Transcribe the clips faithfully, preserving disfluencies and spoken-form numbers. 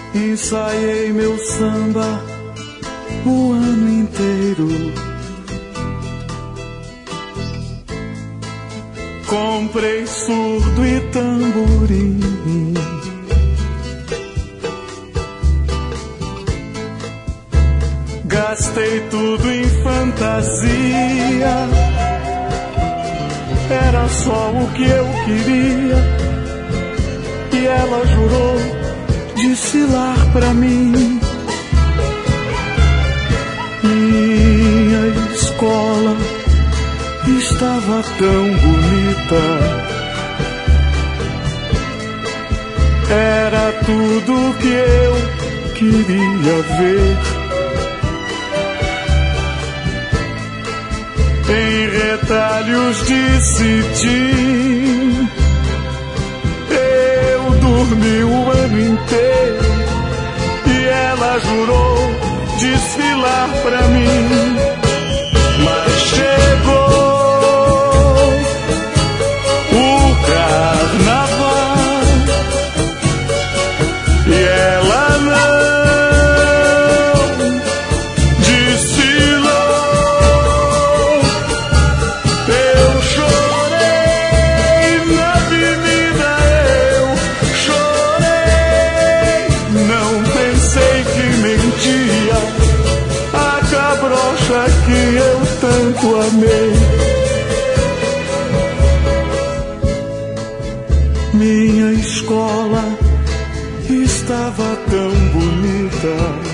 Ensaiei meu samba o ano inteiro. Comprei surdo e tamborim. Gastei tudo em fantasia. Era só o que eu queria. E ela jurou desfilar pra mim. Minha escola estava tão bonita. Era tudo que eu queria ver. Em retalhos de cetim, eu dormi o ano inteiro. E ela jurou desfilar pra mim. Mas chegou o carnaval e ela não desfilou. Eu chorei na avenida, eu chorei. Não pensei que mentia a cabrocha que eu tanto amei. Minha escola estava tão bonita.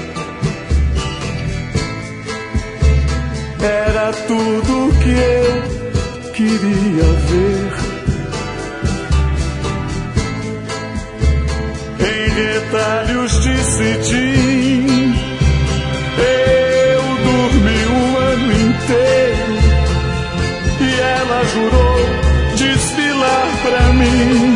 Era tudo que eu queria ver. Em retalhos de cetim, eu dormi o ano inteiro. E ela jurou desfilar pra mim.